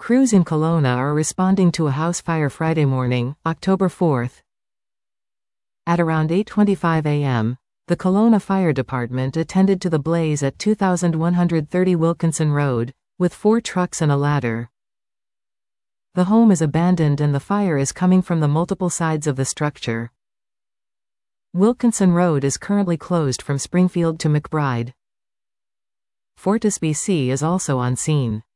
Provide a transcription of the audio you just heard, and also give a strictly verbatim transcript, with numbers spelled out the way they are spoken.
Crews in Kelowna are responding to a house fire Friday morning, October fourth. At around eight twenty-five a m, the Kelowna Fire Department attended to the blaze at two thousand one hundred thirty Wilkinson Road, with four trucks and a ladder. The home is abandoned and the fire is coming from the multiple sides of the structure. Wilkinson Road is currently closed from Springfield to McBride. FortisBC is also on scene.